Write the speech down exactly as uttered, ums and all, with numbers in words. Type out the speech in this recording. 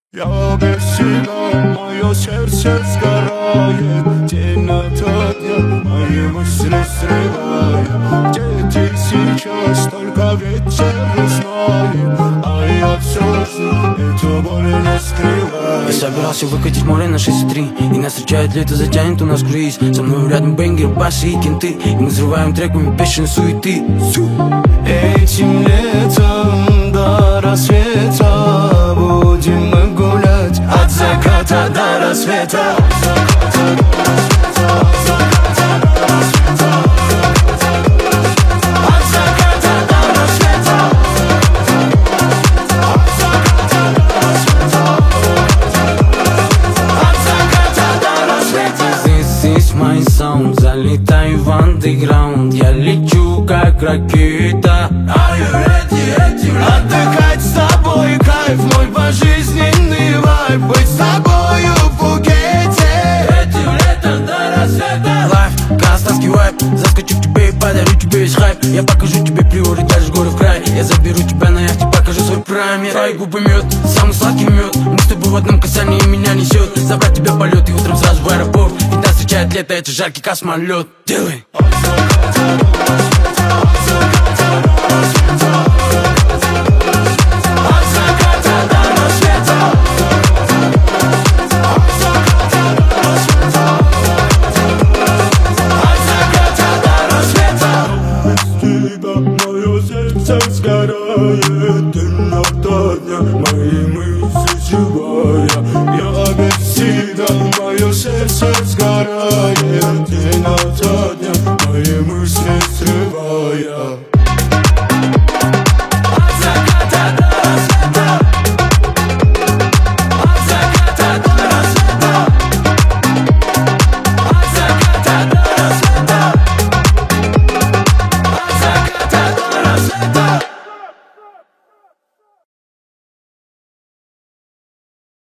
Я без тебя, мое сердце сгорает. День ото дня мои мысли срывают. Где ты сейчас, только ветер узнает. А я все жду, эту боль не скрываю. Я собирался выкатить море на шесть три, и нас встречает лето, затянет у нас круиз. Со мной рядом бенгер, басы и кенты, и мы взрываем треками бешеной суеты. Этим летом до рассвета будем мы гулять от заката до рассвета. Мой саунд, залетаю в андеграунд. Я лечу как ракета. Are you ready, ready, ready? Отдыхать с тобой, кайф, мой пожизненный вайб. Быть с тобою в Пхукете. Этим летом до рассвета. Лайф, казахстанский вайб. Заскочу к тебе и подарю тебе весь хайп. Я покажу тебе приоры, даже горы в край. Я заберу тебя на яхте, покажу свой прайм. Твои губы мед, самый сладкий мед. Мы с тобой в одном касании, меня несет. Забрать тебя в полет и утром сразу в аэропорт. Встречает лето, это жаркий космолет. Делай! Мое сердце сгорает. День ото дня мои мысли живая. Я без тебя, мое сердце сгорает.